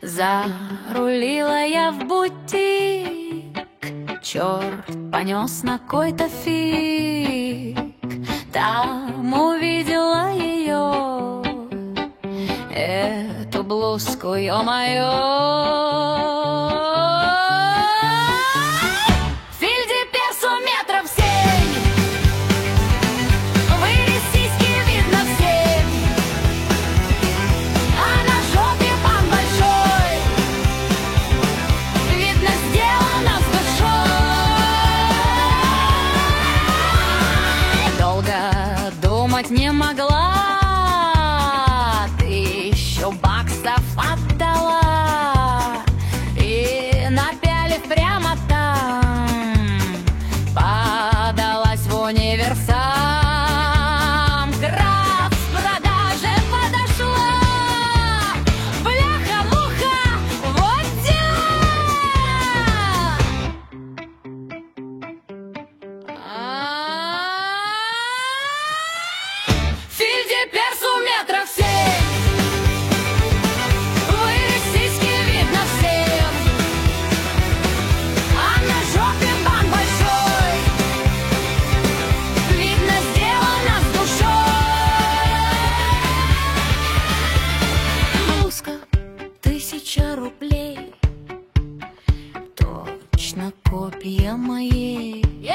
Зарулила я в бутик, черт понес на какой-то фиг. Там увидела ее, эту блузку, ё-моё. Не могла, тысячу баксов отдала, и напялив прямо там, подалась в универсам. К распродаже подошла, бляха-муха, вот Фильдеперсу метров 7, вырез сиськи видно всем, а на жопе бант большой, видно сделано с душой. Блузка 1000 рублей, точно копия моей.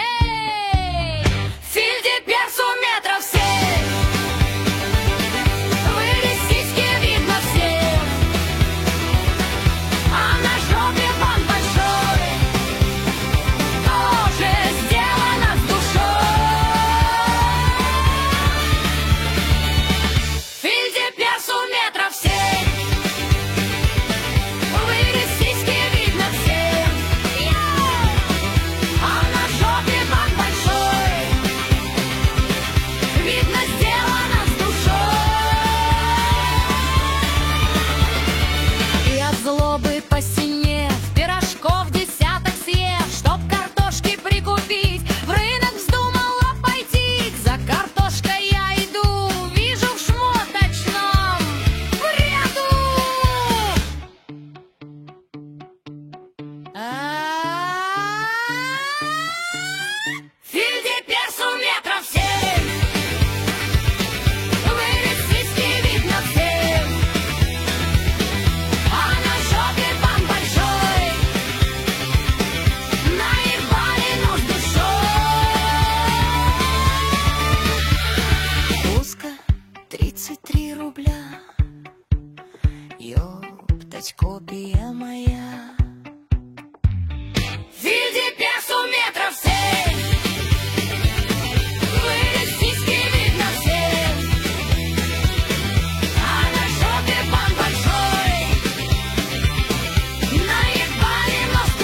Фильдеперсу метров 7, злобы посинев, пирожков десяток съев, чтоб картошки прикупить, в рынок вздумала пойти. За картошкой я иду, вижу в шмоточном ряду Фильдеперсу метров 7, вырез сиськи видно всем, наебали, но с душой. Блузка 33 рубля, ёптать, копия моя. Фильдеперсу метров 7, вырез сиськи видно всем, а на жопе бант большой, наебали, но с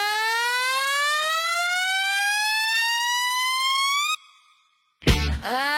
душой.